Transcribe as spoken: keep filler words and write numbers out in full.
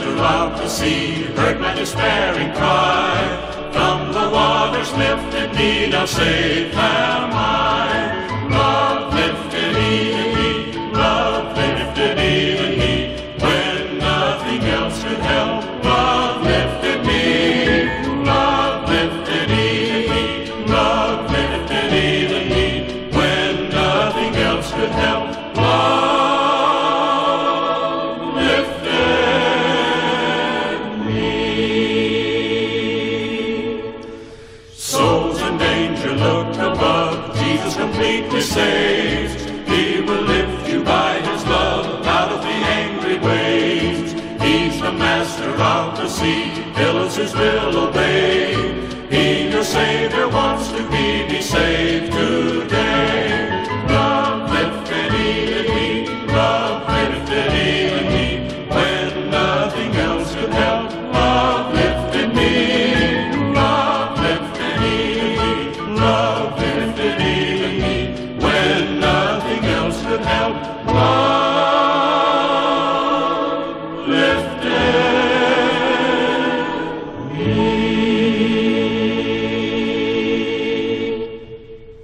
master of the sea, heard my despairing cry. From the water's lifted me, now safe am I. Love lifted even me, love lifted even me, when nothing else could help. Love lifted me, love lifted even me, love lifted even me, when nothing else could help. Love lifted me. Souls in danger look above, Jesus completely saves. He will lift you by his love out of the angry waves. He's the master of the sea, billows his will obey.